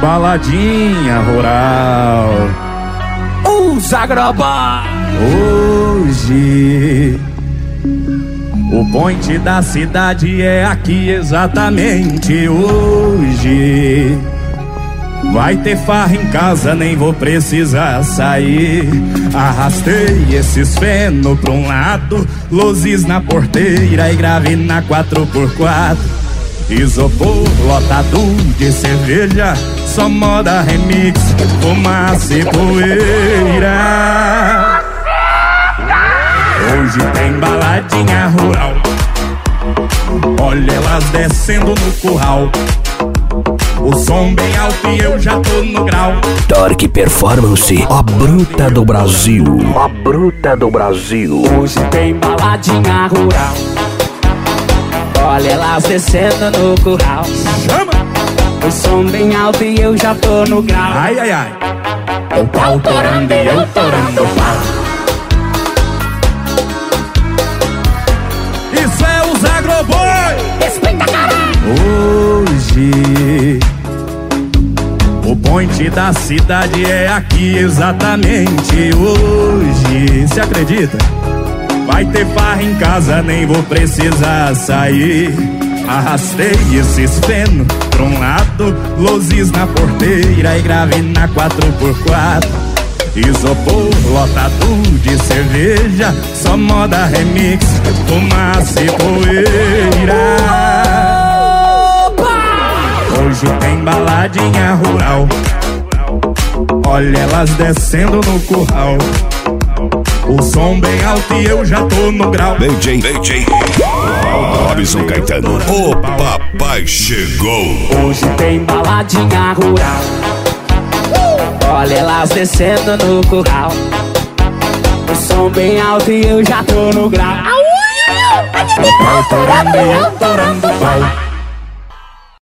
baladinha rural. Os agroboy. Hoje o point da cidade é aqui exatamente hoje. Vai ter farra em casa, nem vou precisar sair. Arrastei esses feno pra um lado, luzes na porteira e grave na 4x4. Isopor lotado de cerveja, só moda remix, fumaça e poeira. Hoje tem baladinha rural, olha elas descendo no curral. O som bem alto e eu já tô no grau. Torque Performance, a bruta do Brasil. A bruta do Brasil. Hoje tem baladinha rural, olha elas descendo no curral. Chama! O som bem alto e eu já tô no grau. Ai, ai, ai. O pau torando e eu torando o pau. Isso é os agroboy. Respeita, caralho. Hoje o point da cidade é aqui exatamente hoje. Se acredita? Vai ter farra em casa, nem vou precisar sair. Arrastei esses feno pra um lado, luzes na porteira e grave na 4x4. Isopor lotado de cerveja, só moda remix, fumaça e poeira. Hoje tem baladinha rural, olha elas descendo no curral. O som bem alto e eu já tô no grau. DJ Robson Caetano, o papai chegou. Hoje tem baladinha rural, olha elas descendo no curral. O som bem alto e eu já tô no grau. O pau torando e eu torando o pau.